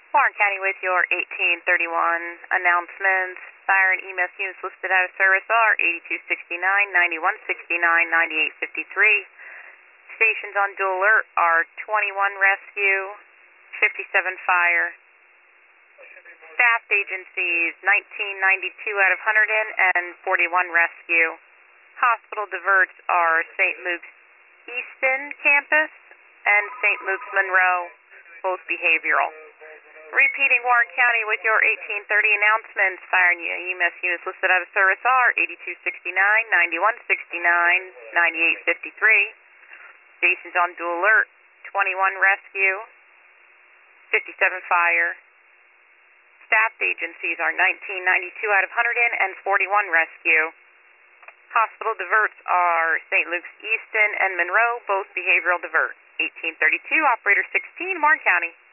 Warren County with your 1831 announcements. Fire and EMS units listed out of service are 8269, 9169, 9853. Stations on dual alert are 21 rescue, 57 fire. Staff agencies 1992 out of Hunterdon and 41 rescue. Hospital diverts are St. Luke's Easton campus and St. Luke's Monroe, both behavioral. Repeating Warren County with your 1830 announcements. Fire and EMS units listed out of service are 8269, 9169, 9853. Stations on dual alert, 21 rescue, 57 fire. Staff agencies are 1992 out of Hunterdon and 41 rescue. Hospital diverts are St. Luke's Easton and Monroe, both behavioral divert. 1832, operator 16, Warren County.